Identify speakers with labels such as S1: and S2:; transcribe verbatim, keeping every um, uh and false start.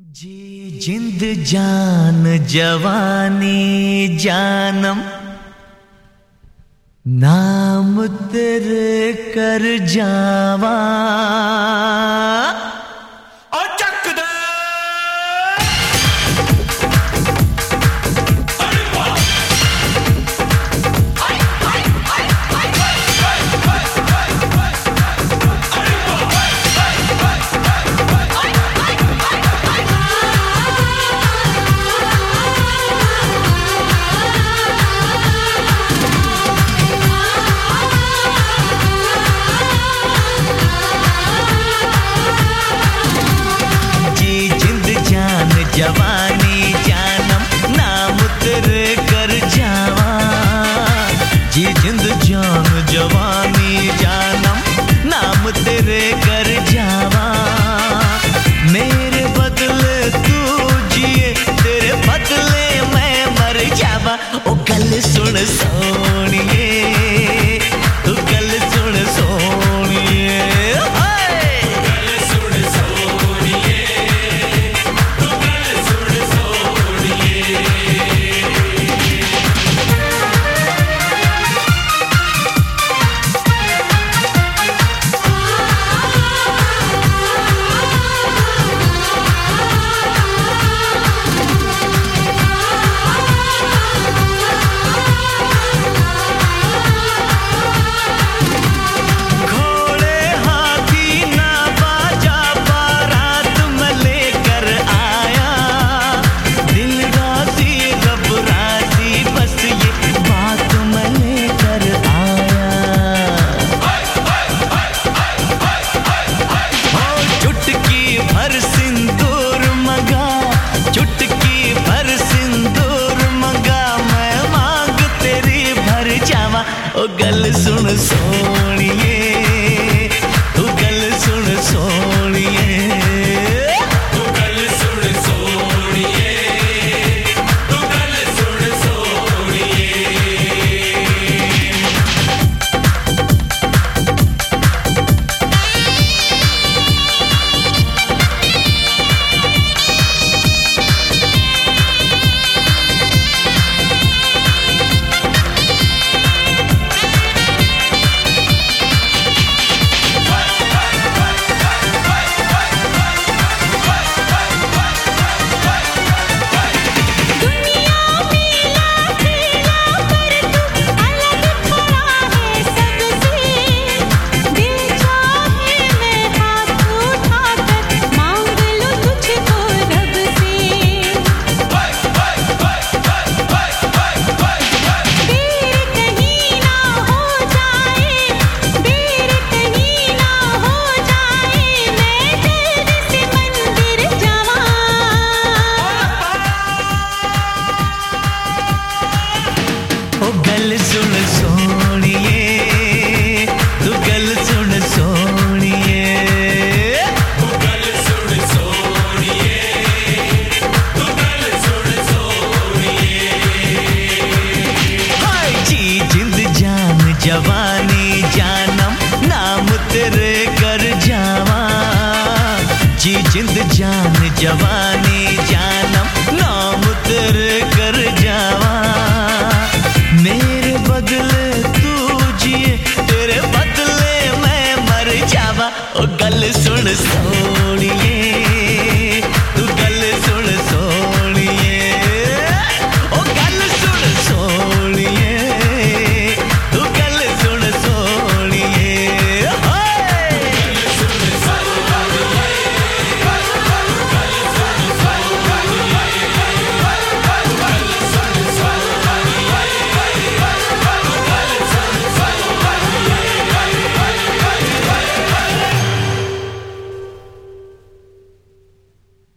S1: जी जिंद जान जवानी जानम नाम तेरे कर जावा और चक दे जवानी जानम नाम तेरे कर जावा जी जिंद जान जवानी जानम नाम तेरे कर जावा मेरे बदले तू जिए तेरे बदले मैं मर जावा ओ गल सुन सोनिए तू गल सुन सोनिए ओ गल सुन सोनिए तू गल सुन सोनिए तू गल सुन सोनिए तू गल सुन सोनिए गल सुन सोनिए तू गल सुन सोनिए तू गल सुन सोनिए तू गल सुन सोनिए हाय जी जिंद जान जवानी जानम नाम तेरे कर जावा जी जिंद जान जवानी जानम नाम तेरे कर जावा मेरे बदले तू जिए तेरे बदले मैं मर जावा ओ गल सुन सो